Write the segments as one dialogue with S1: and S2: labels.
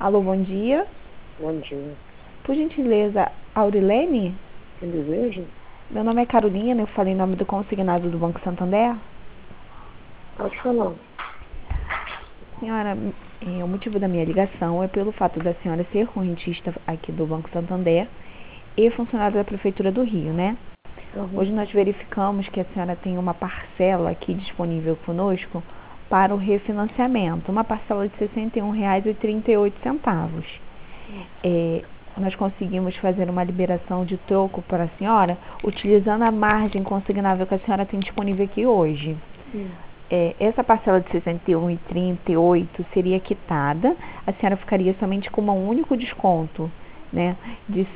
S1: Alô, bom dia.
S2: Bom dia.
S1: Por gentileza, Aurilene?
S2: Quem deseja?
S1: Meu nome é Carolina, eu falei em nome do consignado do Banco Santander.
S2: Pode falar.
S1: Senhora, o motivo da minha ligação é pelo fato da senhora ser correntista aqui do Banco Santander e funcionária da Prefeitura do Rio, né?
S2: Uhum.
S1: Hoje nós verificamos que a senhora tem uma parcela aqui disponível conosco para o refinanciamento, uma parcela de R$ 61,38. Nós conseguimos fazer uma liberação de troco para a senhora, utilizando a margem consignável que a senhora tem disponível aqui hoje. Essa parcela de R$ 61,38 seria quitada, a senhora ficaria somente com um único desconto, né, de R$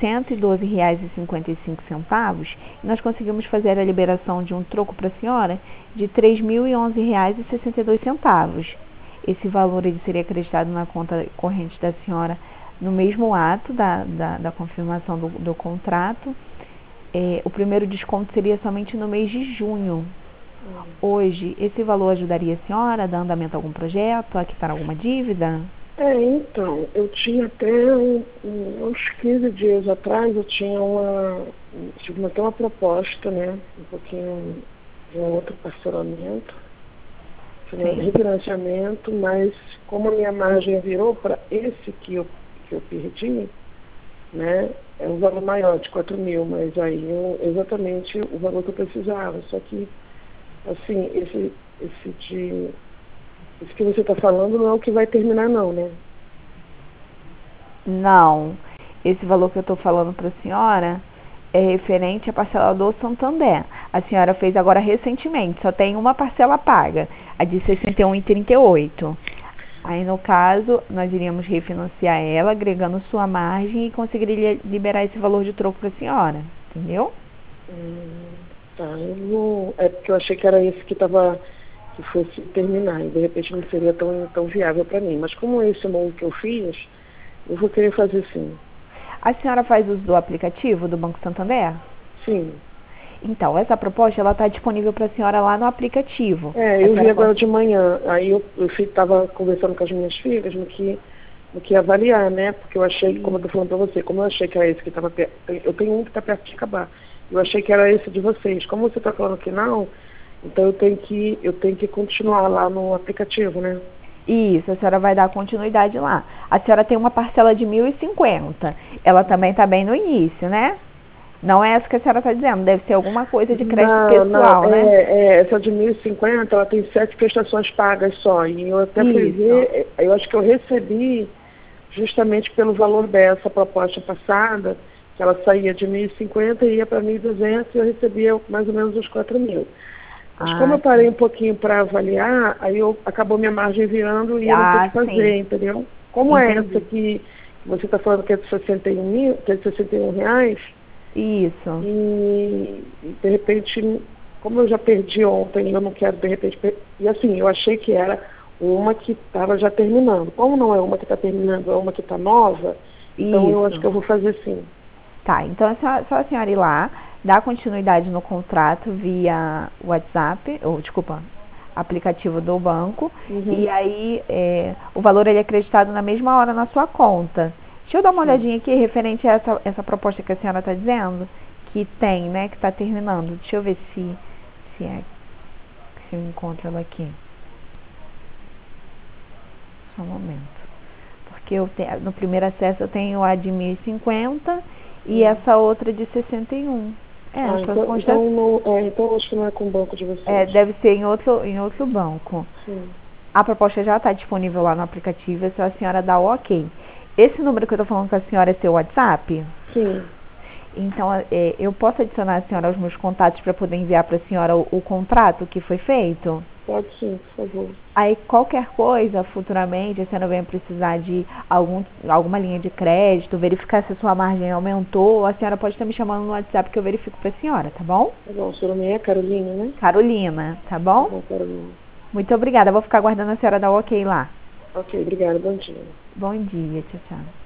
S1: 112,55, e nós conseguimos fazer a liberação de um troco para a senhora de R$ 3.011,62. Esse valor ele seria acreditado na conta corrente da senhora no mesmo ato da confirmação do contrato. O primeiro desconto seria somente no mês de junho. Hoje, esse valor ajudaria a senhora a dar andamento a algum projeto, a quitar alguma dívida?
S2: Então, eu tinha até uns 15 dias atrás, eu tinha até uma proposta, né, um pouquinho de um outro parcelamento, refinanciamento, mas como a minha margem virou para esse que eu perdi, né, é um valor maior, de 4 mil, mas aí exatamente o valor que eu precisava, só que, assim, esse que você está falando não é o que vai terminar não, né?
S1: Não. Esse valor que eu estou falando para a senhora é referente à parcela do Santander. A senhora fez agora recentemente, só tem uma parcela paga, a de R$ 61,38. Aí, no caso, nós iríamos refinanciar ela, agregando sua margem e conseguiria liberar esse valor de troco para a senhora, entendeu?
S2: Tá, é porque eu achei que era esse que fosse terminar, e de repente não seria tão viável para mim. Mas como esse é o novo que eu fiz, eu vou querer fazer sim.
S1: A senhora faz uso do aplicativo do Banco Santander?
S2: Sim.
S1: Então, essa proposta ela está disponível para a senhora lá no aplicativo.
S2: Eu vi agora de manhã, aí eu estava conversando com as minhas filhas no que avaliar, né? Porque eu achei, como eu estou falando para você, como eu achei que era esse que estava perto, eu tenho um que está perto de acabar. Eu achei que era esse de vocês. Como você está falando que não, então eu tenho que continuar lá no aplicativo, né?
S1: Isso, a senhora vai dar continuidade lá. A senhora tem uma parcela de 1.050. Ela também está bem no início, né? Não é essa que a senhora está dizendo, deve ser alguma coisa de crédito pessoal, né?
S2: Essa de 1.050, ela tem 7 prestações pagas só. E eu até fui ver, eu acho que eu recebi justamente pelo valor dessa proposta passada, que ela saía de 1.050 e ia para 1.200 e eu recebia mais ou menos uns 4 mil. Mas como eu parei um pouquinho para avaliar, aí acabou minha margem virando e eu não pude fazer, entendeu? Como é essa que você está falando que é de 61 mil, que é de 61 reais?
S1: Isso.
S2: E de repente, como eu já perdi ontem, eu não quero de repente... E assim, eu achei que era uma que estava já terminando. Como não é uma que está terminando, é uma que está nova, então eu acho que eu vou fazer sim.
S1: Tá, então é só a senhora ir lá, dar continuidade no contrato via WhatsApp, aplicativo do banco, e aí o valor ele é acreditado na mesma hora na sua conta. Deixa eu dar uma olhadinha aqui referente a essa proposta que a senhora está dizendo, que tem, né, que está terminando. Deixa eu ver se eu encontro ela aqui. Só um momento. Porque no primeiro acesso eu tenho a de 1.050 e essa outra de 61.
S2: Então acho que não é com o banco de vocês.
S1: Deve ser em outro banco.
S2: Sim.
S1: A proposta já está disponível lá no aplicativo, é só a senhora dar o ok. Esse número que eu estou falando com a senhora é seu WhatsApp?
S2: Sim.
S1: Então, eu posso adicionar a senhora aos meus contatos para poder enviar para a senhora o contrato que foi feito?
S2: Pode sim, por favor.
S1: Aí, qualquer coisa, futuramente, a senhora venha precisar de alguma linha de crédito, verificar se a sua margem aumentou, a senhora pode estar me chamando no WhatsApp que eu verifico para a senhora, tá bom?
S2: Tá bom, seu nome é Carolina, né?
S1: Carolina, tá bom?
S2: Tá bom, Carolina.
S1: Muito obrigada, vou ficar aguardando a senhora dar o ok lá.
S2: Ok, obrigada, bom dia.
S1: Bom dia, tchau, tchau.